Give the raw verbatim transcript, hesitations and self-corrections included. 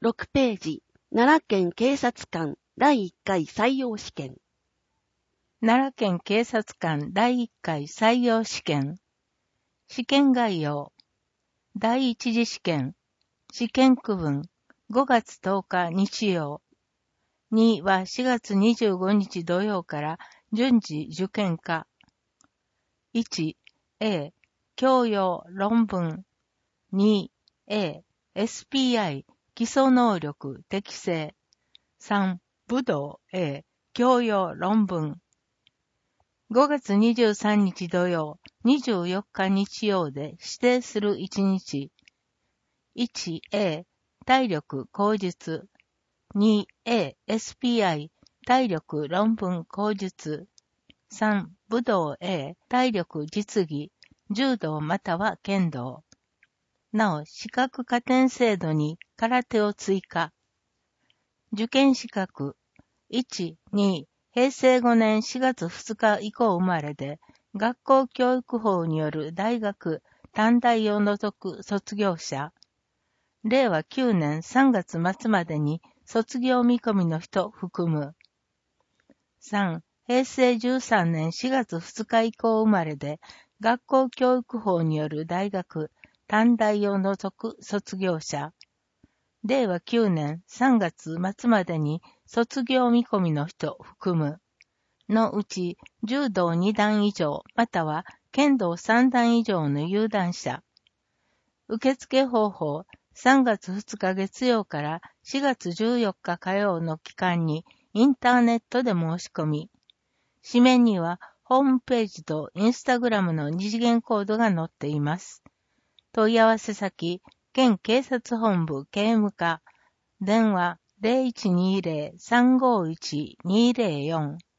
ろくページ、奈良県警察官だいいっかい採用試験。 奈良県警察官だいいっかい採用試験。試験概要。第一次試験。試験区分。ごがつとおか日曜。にはしがつにじゅうごにち土曜から順次受験可。いち、A、教養論文。に、A、エスピーアイ、基礎能力適正。さん、武道 A、教養論文。ごがつにじゅうさんにち土曜、にじゅうよっか日曜で指定するいちにち。いち、A、体力口述。に、A、エスピーアイ、体力論文口述。さん、武道 A、体力実技、柔道または剣道。なお、資格加点制度に空手を追加。受験資格。いち、に、へいせいごねんしがつふつか以降生まれで、学校教育法による大学、短大を除く卒業者。れいわきゅうねんさんがつまつまでに卒業見込みの人含む。さん、へいせいじゅうさんねんしがつふつか以降生まれで、学校教育法による大学、短大を除く卒業者。れいわきゅうねんさんがつまつまでに卒業見込みの人含む。のうち、柔道にだん以上、または剣道さんだん以上の有段者。受付方法、さんがつふつか月曜からしがつじゅうよっか火曜の期間にインターネットで申し込み。紙面にはホームページとインスタグラムの二次元コードが載っています。問い合わせ先、県警察本部警務課、電話 ゼロいちにゼロ さんごいち にゼロよん。